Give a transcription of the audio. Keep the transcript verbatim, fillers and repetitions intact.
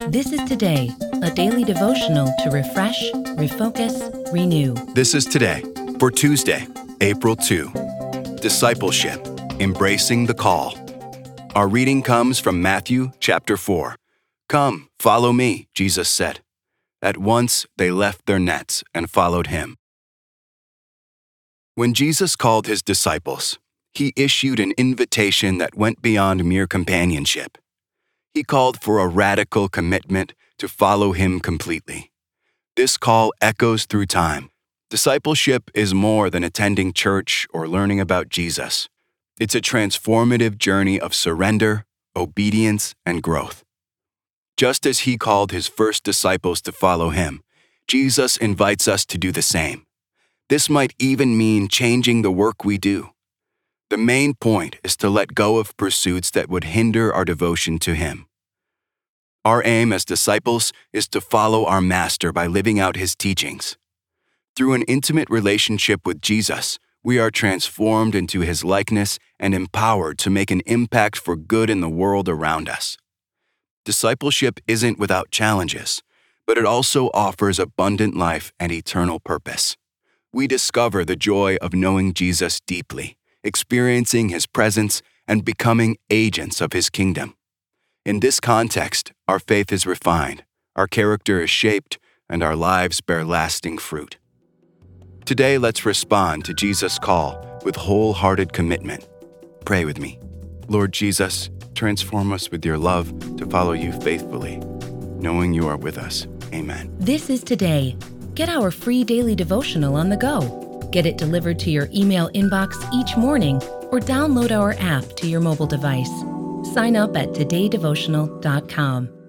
This is Today, a daily devotional to refresh, refocus, renew. This is Today for Tuesday, April second. Discipleship, Embracing the Call. Our reading comes from Matthew chapter four. "Come, follow me," Jesus said. At once they left their nets and followed him. When Jesus called his disciples, he issued an invitation that went beyond mere companionship. He called for a radical commitment to follow him completely. This call echoes through time. Discipleship is more than attending church or learning about Jesus. It's a transformative journey of surrender, obedience, and growth. Just as he called his first disciples to follow him, Jesus invites us to do the same. This might even mean changing the work we do. The main point is to let go of pursuits that would hinder our devotion to him. Our aim as disciples is to follow our Master by living out his teachings. Through an intimate relationship with Jesus, we are transformed into his likeness and empowered to make an impact for good in the world around us. Discipleship isn't without challenges, but it also offers abundant life and eternal purpose. We discover the joy of knowing Jesus deeply, experiencing his presence, and becoming agents of his kingdom. In this context, our faith is refined, our character is shaped, and our lives bear lasting fruit. Today, let's respond to Jesus' call with wholehearted commitment. Pray with me. Lord Jesus, transform us with your love to follow you faithfully, knowing you are with us. Amen. This is Today. Get our free daily devotional on the go. Get it delivered to your email inbox each morning or download our app to your mobile device. Sign up at today devotional dot com.